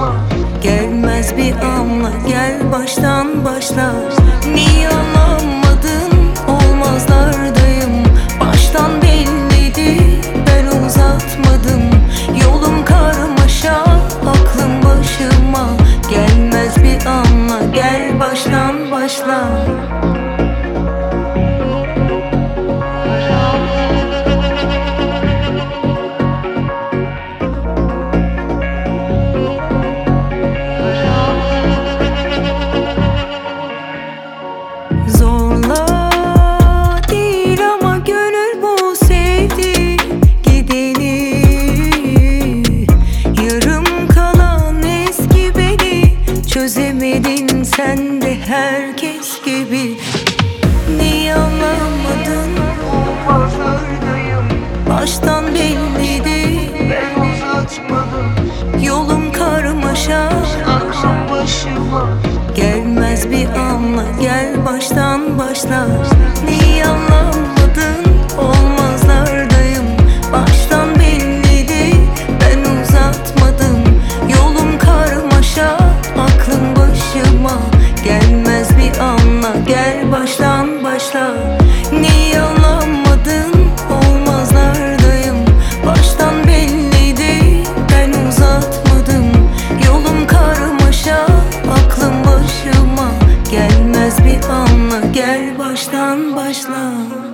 Gelmez bir anla, gel baştan başla. Niye anlamadın, olmazlardayım. Baştan belliydi, ben uzatmadım. Yolum karmaşa, aklım başıma. Gelmez bir anla, gel baştan başla. Zorla değil ama gönül bu sevdi gideni. Yarım kalan eski beni çözemedin sen de herkes gibi. Niye anlamadın, olmazlardayım. Baştan belliydi, ben uzatmadım. Yolum karmaşa, aklım başıma. Gelmez bir anla, gel baştan başla. Niye anlamadın, olmazlardayım. Baştan belliydi, ben uzatmadım. Yolum karmaşa, aklım başıma. Gelmez bir anla, gel baştan başla. Niye anlamadın, olmazlardayım. Baştan belliydi, ben uzatmadım. Yolum karmaşa, aklım başıma. Gelmez bir anla, gel baştan başla.